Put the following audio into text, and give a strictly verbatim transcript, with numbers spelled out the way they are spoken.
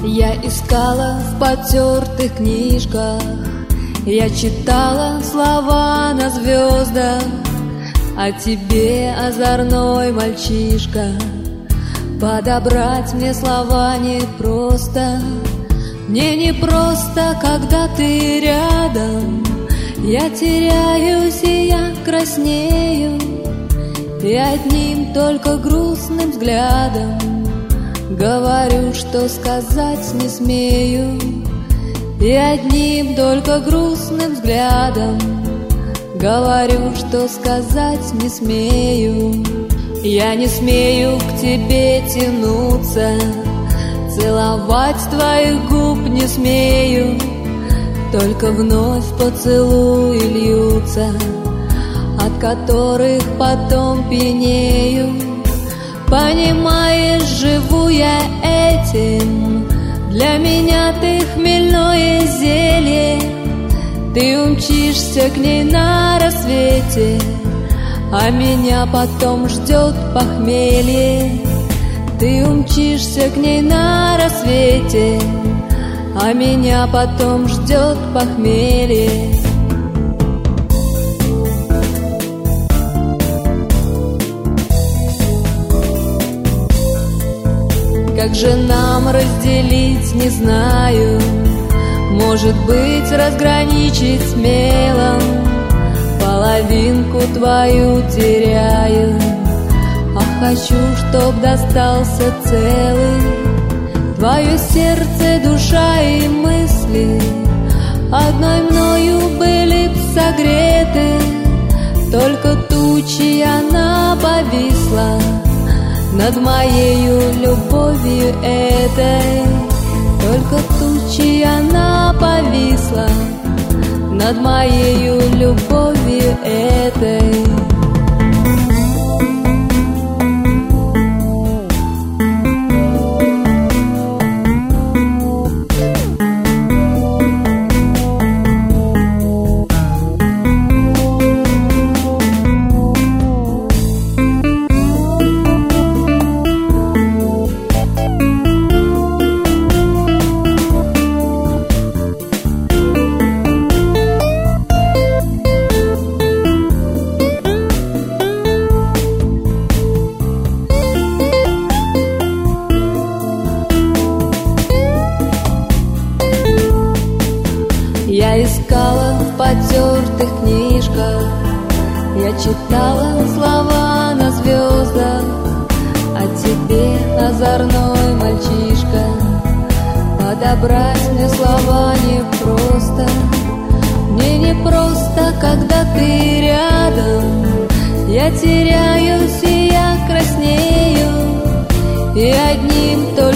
Я искала в потертых книжках, я читала слова на звездах, о тебе, озорной мальчишка. Подобрать мне слова непросто, мне непросто, когда ты рядом. Я теряюсь и я краснею, и одним только грустным взглядом говорю, что сказать не смею. И одним только грустным взглядом говорю, что сказать не смею. Я не смею к тебе тянуться, целовать твоих губ не смею. Только вновь поцелуи льются, от которых потом пьянею. Понимаешь, живу я этим, для меня ты хмельное зелье. Ты умчишься к ней на рассвете, а меня потом ждет похмелье. Ты умчишься к ней на рассвете, а меня потом ждет похмелье. Как же нам разделить, не знаю. Может быть, разграничить смело. Половинку твою теряю, а хочу, чтоб достался целый. Твое сердце, душа и мысли одной мною были б согреты. Только тучи она повисла над моею любовью этой. Только тучи она повисла над моею любовью этой. Я искала в потертых книжках, я читала слова на звездах, о тебе, озорной мальчишка. Подобрать мне слова непросто, мне непросто, когда ты рядом. Я теряюсь и я краснею, и одним только